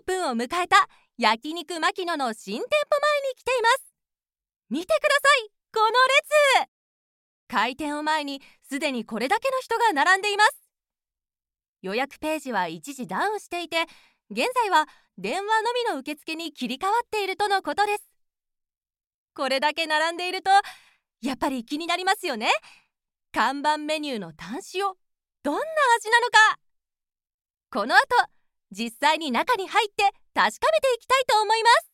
プンを迎えた焼肉牧野の新店舗前に来ています。見てください、この列。開店を前にすでにこれだけの人が並んでいます。予約ページは一時ダウンしていて、現在は電話のみの受付に切り替わっているとのことです。これだけ並んでいるとやっぱり気になりますよね。看板メニューのタン塩、どんな味なのか。この後実際に中に入って確かめていきたいと思います。